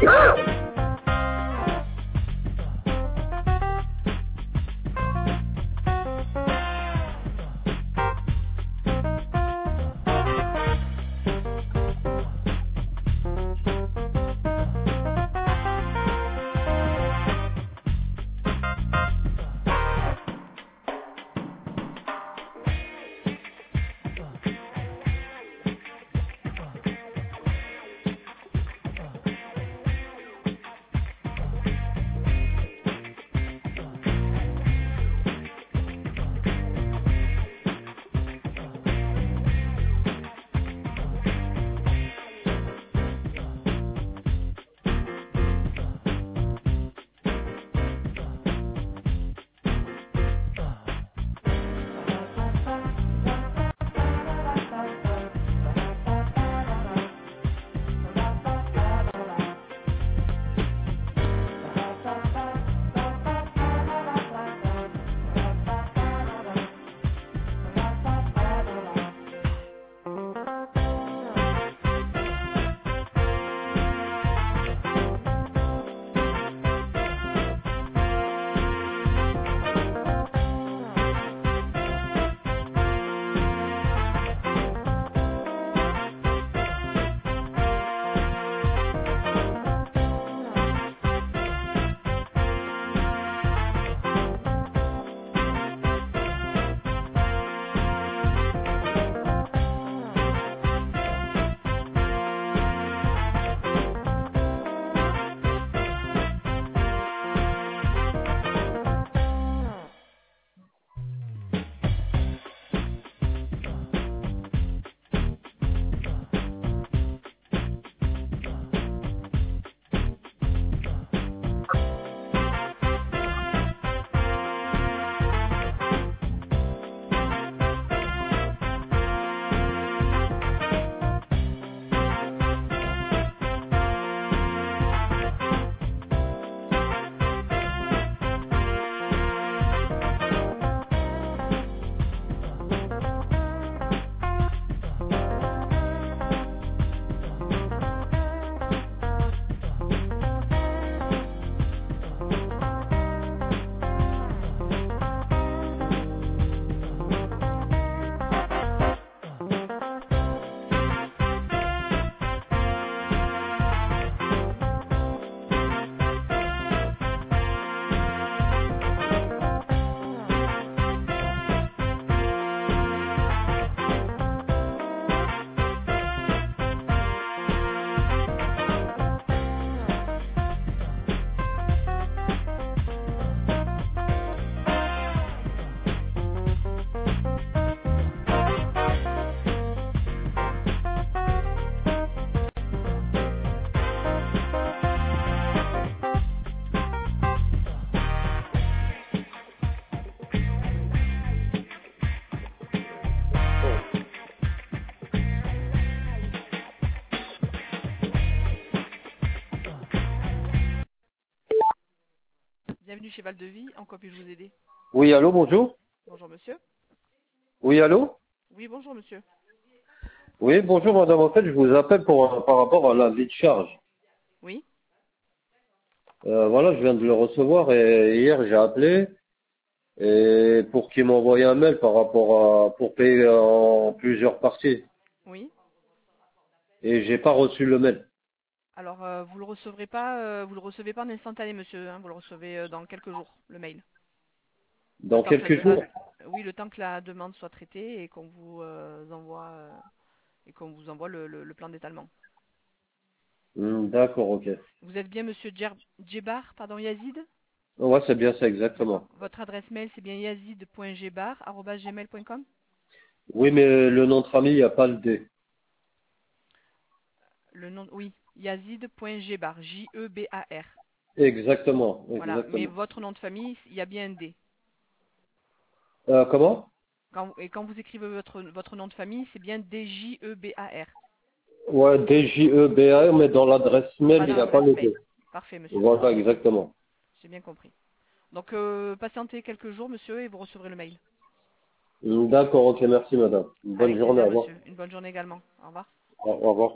Bienvenue chez Val de Vie, en quoi puis-je vous aider? Oui, allô, bonjour. Bonjour monsieur. Oui, allô. Oui, bonjour monsieur. Oui, bonjour madame. En fait, je vous appelle par rapport à l'avis de charge. Oui. Voilà, je viens de le recevoir et hier j'ai appelé et pour qu'il m'envoie un mail par rapport à pour payer en plusieurs parties. Oui. Et j'ai pas reçu le mail. Alors vous le recevez pas en instantané monsieur, hein, vous le recevez dans quelques jours, le mail. Le Dans temps que quelques jours. oui, le temps que la demande soit traitée et qu'on vous envoie le plan d'étalement. D'accord, ok. Vous êtes bien monsieur Djebar, pardon, Yazid? Ouais, c'est bien ça, D'accord. exactement. Votre adresse mail c'est bien yazid.djebar@gmail.com? Oui, mais le nom de famille, il n'y a pas le D. Le nom, oui, yazid.djebar, J-E-B-A-R. Exactement, Voilà, mais exactement. votre nom de famille, il y a bien un D. Comment? Quand vous écrivez votre nom de famille, c'est bien D-J-E-B-A-R. Ouais, DJEBA, mais dans l'adresse mail, Pas il dans n'y a pas l'adresse le mail. D. Parfait, monsieur. Voilà, exactement. J'ai bien compris. Donc, patientez quelques jours, monsieur, et vous recevrez le mail. D'accord, ok, merci madame. Bonne Avec journée, plaisir, au revoir. monsieur. Une bonne journée également. Au revoir. Au revoir.